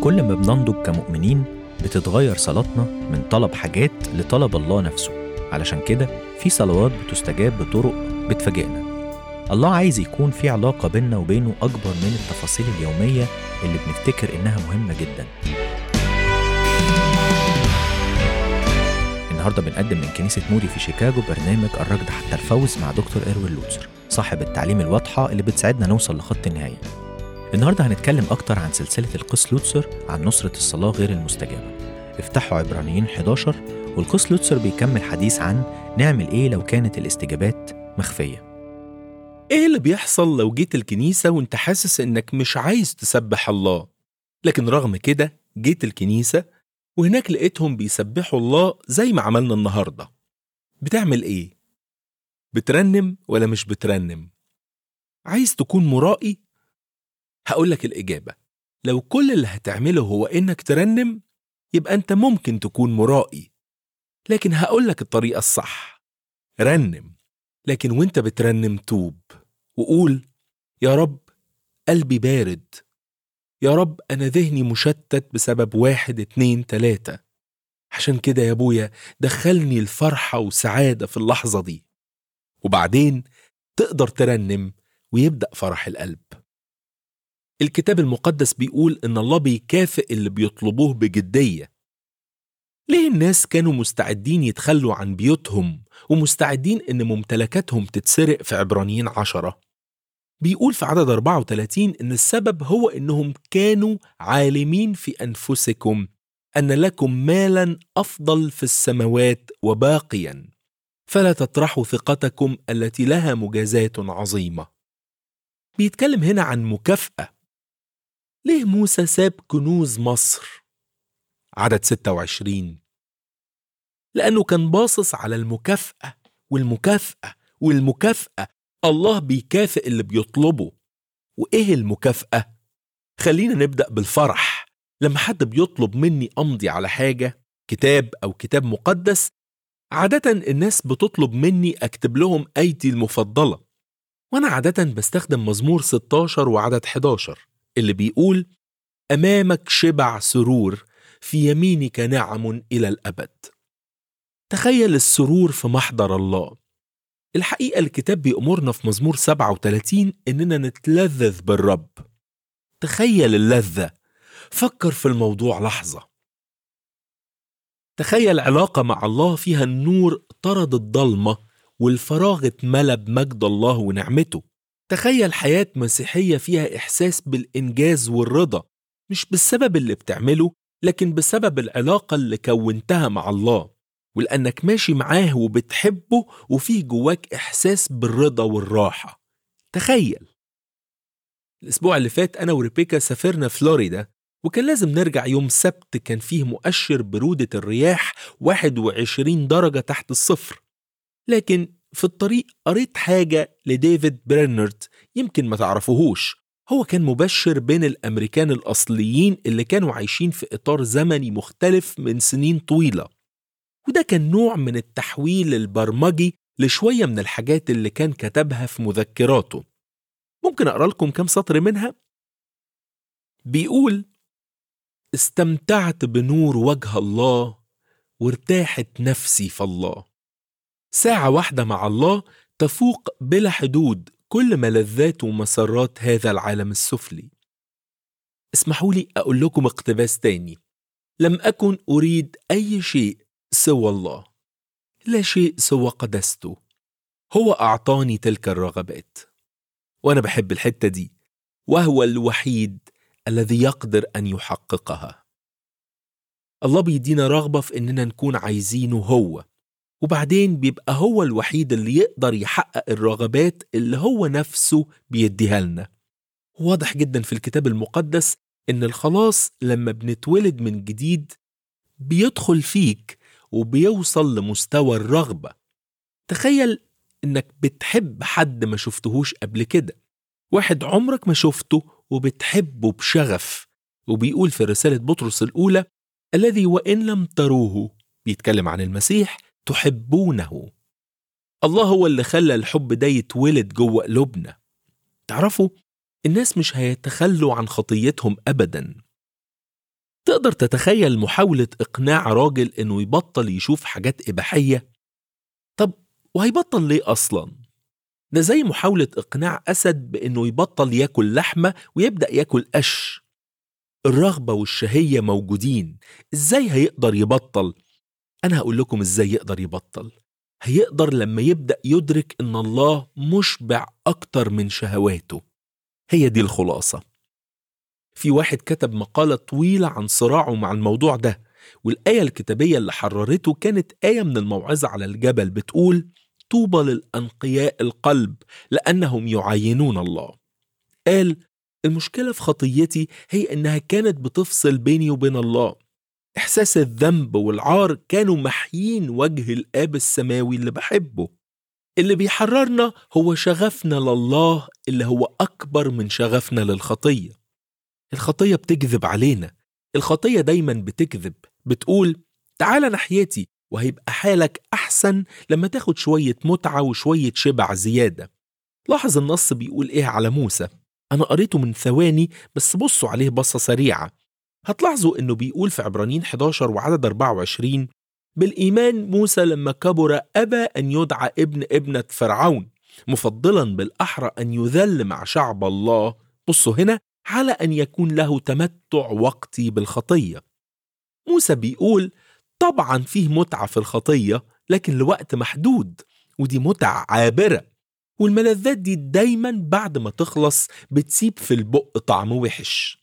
كل ما بننضج كمؤمنين بتتغير صلاتنا من طلب حاجات لطلب الله نفسه. علشان كده في صلوات بتستجاب بطرق بتفاجئنا. الله عايز يكون في علاقة بيننا وبينه أكبر من التفاصيل اليومية اللي بنفتكر إنها مهمة جدا. النهاردة بنقدم من كنيسة مودي في شيكاغو برنامج الركض حتى الفوز مع دكتور إروين لوتسر، صاحب التعليم الواضحة اللي بتساعدنا نوصل لخط النهاية. النهاردة هنتكلم أكتر عن سلسلة القس لوتسر عن نصرة الصلاة غير المستجابة. افتحوا عبرانيين 11 والقس لوتسر بيكمل حديث عن نعمل إيه لو كانت الاستجابات مخفية. إيه اللي بيحصل لو جيت الكنيسة وانت حاسس إنك مش عايز تسبح الله، لكن رغم كده جيت الكنيسة وهناك لقيتهم بيسبحوا الله زي ما عملنا النهاردة؟ بتعمل إيه؟ بترنم ولا مش بترنم؟ عايز تكون مرائي؟ هقولك الإجابة: لو كل اللي هتعمله هو إنك ترنم يبقى أنت ممكن تكون مرائي، لكن هقولك الطريقة الصح. رنم، لكن وانت بترنم توب وقول: يا رب قلبي بارد، يا رب أنا ذهني مشتت بسبب 1 2 3، عشان كده يا أبويا دخلني الفرحة وسعادة في اللحظة دي. وبعدين تقدر ترنم ويبدأ فرح القلب. الكتاب المقدس بيقول إن الله بيكافئ اللي بيطلبوه بجدية. ليه الناس كانوا مستعدين يتخلوا عن بيوتهم ومستعدين إن ممتلكاتهم تتسرق في عبرانيين 10؟ بيقول في عدد 34 إن السبب هو إنهم كانوا عالمين في أنفسكم أن لكم مالا أفضل في السماوات وباقيا، فلا تطرحوا ثقتكم التي لها مجازات عظيمة. بيتكلم هنا عن مكافأة. ليه موسى ساب كنوز مصر؟ عدد 26: لأنه كان باصص على المكافأة والمكافأة والمكافأة. الله بيكافئ اللي بيطلبه. وإيه المكافأة؟ خلينا نبدأ بالفرح. لما حد بيطلب مني أمضي على حاجة، كتاب أو كتاب مقدس، عادة الناس بتطلب مني أكتب لهم آيتي المفضلة، وأنا عادة بستخدم مزمور 16 وعدد 11 اللي بيقول: أمامك شبع سرور، في يمينك نعم إلى الأبد. تخيل السرور في محضر الله. الحقيقة الكتاب بيأمرنا في مزمور 37 إننا نتلذذ بالرب. تخيل اللذة. فكر في الموضوع لحظة. تخيل علاقة مع الله فيها النور طرد الضلمة والفراغ اتملى بمجد الله ونعمته. تخيل حياة مسيحية فيها إحساس بالإنجاز والرضا، مش بالسبب اللي بتعمله، لكن بسبب العلاقة اللي كونتها مع الله، ولأنك ماشي معاه وبتحبه وفيه جواك إحساس بالرضا والراحة. تخيل. الأسبوع اللي فات أنا وريبيكا سافرنا فلوريدا، وكان لازم نرجع يوم سبت كان فيه مؤشر برودة الرياح 21 درجة تحت الصفر. لكن في الطريق قريت حاجة لديفيد برينرد، يمكن ما تعرفوهوش. هو كان مبشر بين الأمريكان الأصليين اللي كانوا عايشين في إطار زمني مختلف من سنين طويلة، وده كان نوع من التحويل البرمجي لشوية من الحاجات اللي كان كتبها في مذكراته. ممكن أقرأ لكم كم سطر منها؟ بيقول: استمتعت بنور وجه الله وارتاحت نفسي في الله. ساعة واحدة مع الله تفوق بلا حدود كل ملذات ومسرات هذا العالم السفلي. اسمحوا لي أقول لكم اقتباس تاني: لم أكن أريد أي شيء سوى الله، لا شيء سوى قدسته، هو أعطاني تلك الرغبات. وأنا بحب الحتة دي، وهو الوحيد الذي يقدر أن يحققها. الله بيدينا رغبة في إننا نكون عايزينه هو، وبعدين بيبقى هو الوحيد اللي يقدر يحقق الرغبات اللي هو نفسه بيديها لنا. واضح جدا في الكتاب المقدس إن الخلاص لما بنتولد من جديد بيدخل فيك وبيوصل لمستوى الرغبة. تخيل إنك بتحب حد ما شفتهوش قبل كده، واحد عمرك ما شفته وبتحبه بشغف. وبيقول في رسالة بطرس الأولى: الذي وإن لم تروه، بيتكلم عن المسيح، تحبونه. الله هو اللي خلى الحب ده يتولد جوه قلوبنا. تعرفوا الناس مش هيتخلوا عن خطيتهم أبدا. تقدر تتخيل محاولة إقناع راجل إنه يبطل يشوف حاجات إباحية؟ طب وهيبطل ليه أصلاً؟ ده زي محاولة إقناع أسد بإنه يبطل ياكل لحمة ويبدأ ياكل قش. الرغبة والشهية موجودين، إزاي هيقدر يبطل؟ أنا هقول لكم إزاي يقدر يبطل. هيقدر لما يبدأ يدرك إن الله مشبع أكتر من شهواته. هي دي الخلاصة. في واحد كتب مقالة طويلة عن صراعه مع الموضوع ده، والآية الكتابية اللي حررته كانت آية من الموعظة على الجبل بتقول: طوبى للأنقياء القلب لأنهم يعاينون الله. قال: المشكلة في خطيتي هي إنها كانت بتفصل بيني وبين الله. إحساس الذنب والعار كانوا محيين وجه الآب السماوي اللي بحبه. اللي بيحررنا هو شغفنا لله اللي هو أكبر من شغفنا للخطية. الخطية بتكذب علينا. الخطية دايما بتكذب، بتقول: تعال ناحيتي وهيبقى حالك أحسن لما تاخد شوية متعة وشوية شبع زيادة. لاحظ النص بيقول إيه على موسى. أنا قريته من ثواني بس بصوا عليه بصة سريعة. هتلاحظوا إنه بيقول في عبرانيين 11 وعدد 24: بالإيمان موسى لما كبر أبى أن يدعى ابن ابنة فرعون، مفضلا بالأحرى أن يذل مع شعب الله. بصوا هنا، على أن يكون له تمتع وقتي بالخطية. موسى بيقول طبعا فيه متعة في الخطية لكن لوقت محدود، ودي متعة عابرة، والملذات دي دايما بعد ما تخلص بتسيب في البق طعم وحش.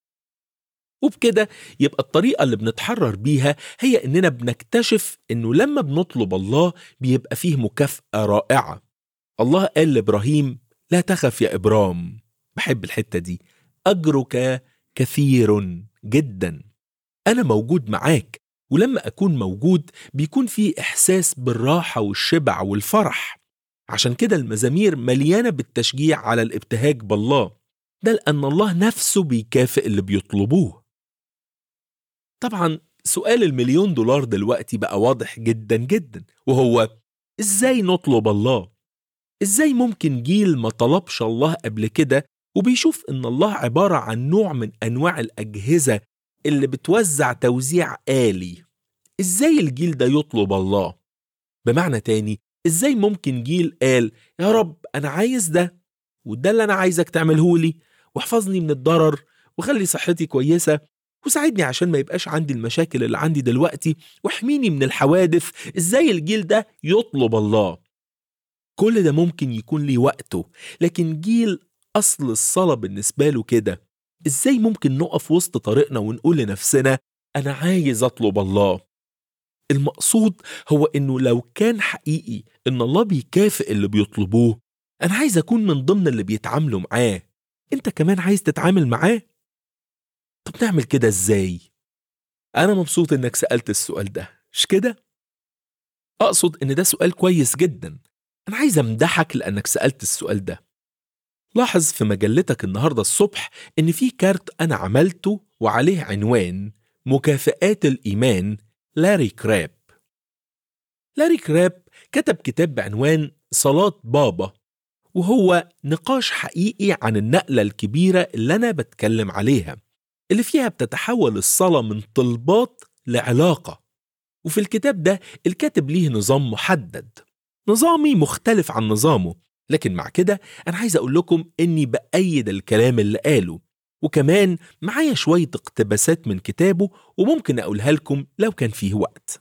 وبكده يبقى الطريقة اللي بنتحرر بيها هي إننا بنكتشف إنه لما بنطلب الله بيبقى فيه مكافأة رائعة. الله قال لإبراهيم: لا تخف يا إبرام. بحب الحتة دي، أجرك كثير جدا. أنا موجود معاك، ولما أكون موجود بيكون فيه إحساس بالراحة والشبع والفرح. عشان كده المزامير مليانة بالتشجيع على الابتهاج بالله، ده لأن الله نفسه بيكافئ اللي بيطلبوه. طبعا سؤال $1,000,000 دلوقتي بقى واضح جدا جدا، وهو: إزاي نطلب الله؟ إزاي ممكن جيل ما طلبش الله قبل كده وبيشوف إن الله عبارة عن نوع من أنواع الأجهزة اللي بتوزع توزيع آلي، إزاي الجيل ده يطلب الله؟ بمعنى تاني، إزاي ممكن جيل قال: يا رب أنا عايز ده، وده اللي أنا عايزك تعمله لي، واحفظني من الضرر، وخلي صحتي كويسة، وساعدني عشان ما يبقاش عندي المشاكل اللي عندي دلوقتي، واحميني من الحوادث. إزاي الجيل ده يطلب الله؟ كل ده ممكن يكون ليه وقته، لكن جيل أصل الصلاة بالنسبة له كده، إزاي ممكن نقف وسط طريقنا ونقول لنفسنا: أنا عايز أطلب الله؟ المقصود هو إنه لو كان حقيقي إن الله بيكافئ اللي بيطلبوه، أنا عايز أكون من ضمن اللي بيتعاملوا معاه. أنت كمان عايز تتعامل معاه؟ طب نعمل كده إزاي؟ أنا مبسوط إنك سألت السؤال ده، مش كده؟ أقصد إن ده سؤال كويس جدا. أنا عايز أمدحك لأنك سألت السؤال ده. لاحظ في مجلتك النهاردة الصبح إن في كارت أنا عملته وعليه عنوان مكافآت الإيمان لاري كراب. لاري كراب كتب كتاب بعنوان صلاة بابا، وهو نقاش حقيقي عن النقلة الكبيرة اللي أنا بتكلم عليها، اللي فيها بتتحول الصلاة من طلبات لعلاقة. وفي الكتاب ده الكاتب ليه نظام محدد، نظامي مختلف عن نظامه، لكن مع كده أنا عايز أقول لكم إني بأيد الكلام اللي قاله، وكمان معايا شوية اقتباسات من كتابه وممكن أقولها لكم لو كان فيه وقت.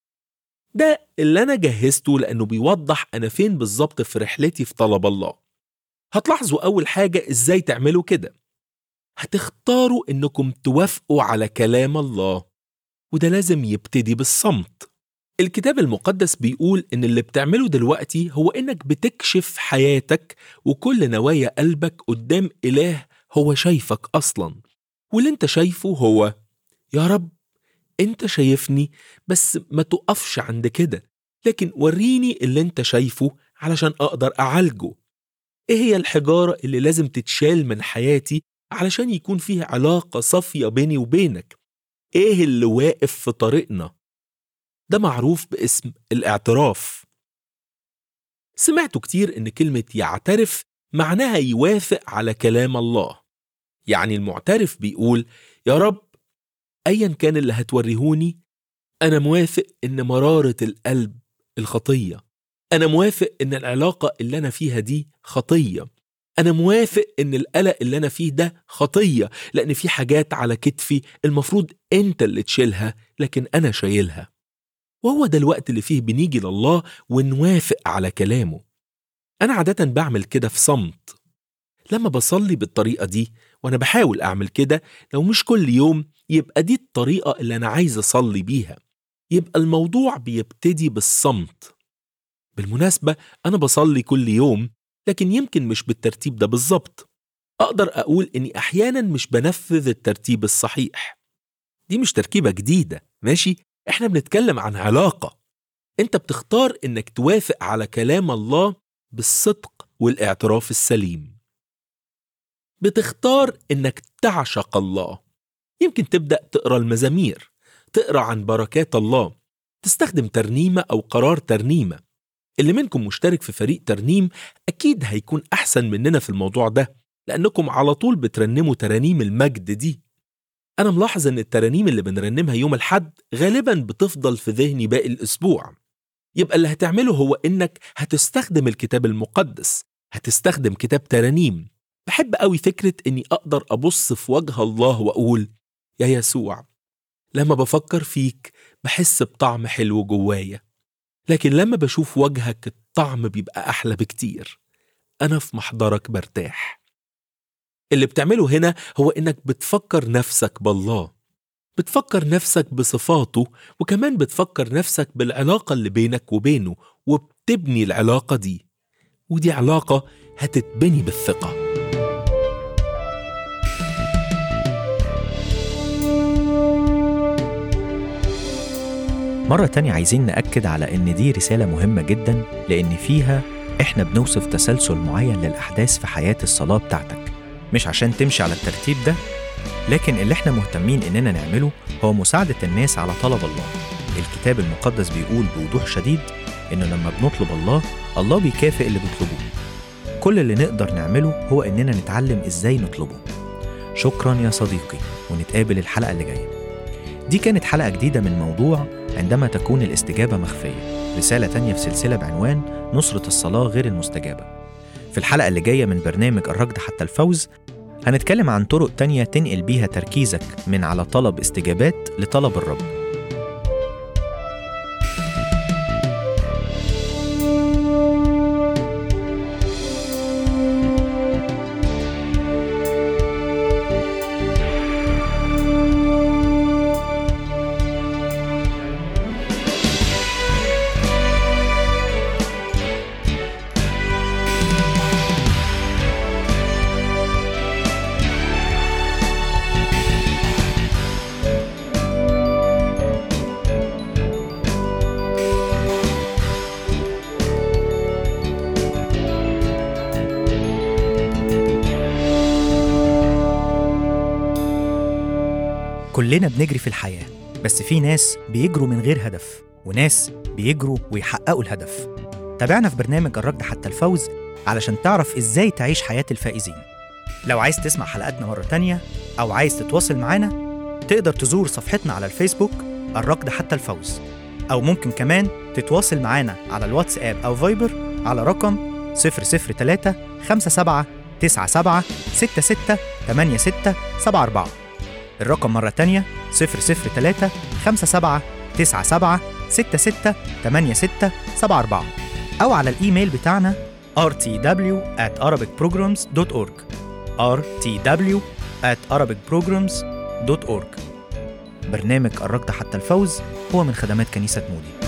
ده اللي أنا جهزته لأنه بيوضح أنا فين بالظبط في رحلتي في طلب الله. هتلاحظوا أول حاجة إزاي تعملوا كده. هتختاروا إنكم توافقوا على كلام الله، وده لازم يبتدي بالصمت. الكتاب المقدس بيقول إن اللي بتعمله دلوقتي هو إنك بتكشف حياتك وكل نوايا قلبك قدام إله هو شايفك أصلا، واللي انت شايفه هو: يا رب انت شايفني، بس ما تقفش عند كده، لكن وريني اللي انت شايفه علشان أقدر أعالجه. إيه هي الحجارة اللي لازم تتشال من حياتي علشان يكون فيه علاقة صافية بيني وبينك؟ إيه اللي واقف في طريقنا؟ ده معروف باسم الاعتراف. سمعتوا كتير إن كلمة يعترف معناها يوافق على كلام الله. يعني المعترف بيقول: يا رب أيا كان اللي هتوريهوني، أنا موافق إن مرارة القلب الخطية، أنا موافق إن العلاقة اللي أنا فيها دي خطية، أنا موافق إن القلق اللي أنا فيه ده خطية، لأن في حاجات على كتفي المفروض أنت اللي تشيلها لكن أنا شايلها. وهو ده الوقت اللي فيه بنيجي لله ونوافق على كلامه. أنا عادة بعمل كده في صمت. لما بصلي بالطريقة دي، وأنا بحاول أعمل كده، لو مش كل يوم يبقى دي الطريقة اللي أنا عايز أصلي بيها، يبقى الموضوع بيبتدي بالصمت. بالمناسبة أنا بصلي كل يوم، لكن يمكن مش بالترتيب ده بالظبط. أقدر أقول إني أحيانا مش بنفذ الترتيب الصحيح. دي مش تركيبة جديدة، ماشي؟ إحنا بنتكلم عن علاقة. أنت بتختار إنك توافق على كلام الله بالصدق والاعتراف السليم. بتختار إنك تعشق الله. يمكن تبدأ تقرأ المزامير، تقرأ عن بركات الله، تستخدم ترنيمة أو قرار ترنيمة. اللي منكم مشترك في فريق ترنيم أكيد هيكون أحسن مننا في الموضوع ده، لأنكم على طول بترنموا ترانيم المجد دي. أنا ملاحظ إن الترانيم اللي بنرنمها يوم الحد غالباً بتفضل في ذهني باقي الأسبوع. يبقى اللي هتعمله هو إنك هتستخدم الكتاب المقدس، هتستخدم كتاب ترانيم. بحب قوي فكرة إني أقدر أبص في وجه الله وأقول: يا يسوع، لما بفكر فيك بحس بطعم حلو جوايا، لكن لما بشوف وجهك الطعم بيبقى أحلى بكتير. أنا في محضرك برتاح. اللي بتعمله هنا هو إنك بتفكر نفسك بالله، بتفكر نفسك بصفاته، وكمان بتفكر نفسك بالعلاقة اللي بينك وبينه، وبتبني العلاقة دي. ودي علاقة هتتبني بالثقة. مرة تانية عايزين نأكد على إن دي رسالة مهمة جدا، لأن فيها إحنا بنوصف تسلسل معين للأحداث في حياة الصلاة بتاعتك، مش عشان تمشي على الترتيب ده، لكن اللي إحنا مهتمين إننا نعمله هو مساعدة الناس على طلب الله. الكتاب المقدس بيقول بوضوح شديد إنه لما بنطلب الله بيكافئ اللي بيطلبوه. كل اللي نقدر نعمله هو إننا نتعلم إزاي نطلبه. شكرا يا صديقي، ونتقابل الحلقة اللي جاية. دي كانت حلقة جديدة من موضوع عندما تكون الاستجابة مخفية، رسالة تانية في سلسلة بعنوان نصرة الصلاة غير المستجابة. في الحلقة اللي جاية من برنامج الركض حتى الفوز هنتكلم عن طرق تانية تنقل بيها تركيزك من على طلب استجابات لطلب الرب. كلنا بنجري في الحياة، بس في ناس بيجروا من غير هدف، وناس بيجروا ويحققوا الهدف. تابعنا في برنامج الركض حتى الفوز علشان تعرف إزاي تعيش حياة الفائزين. لو عايز تسمع حلقاتنا مرة تانية أو عايز تتواصل معنا، تقدر تزور صفحتنا على الفيسبوك الركض حتى الفوز، أو ممكن كمان تتواصل معنا على الواتساب أو فايبر على رقم 003 57 97 66 86 74. الرقم مرة تانية 003 57 97 66 86 74، أو على الإيميل بتاعنا rtw@arabicprograms.org rtw@arabicprograms.org. برنامج الركض حتى الفوز هو من خدمات كنيسة مودي.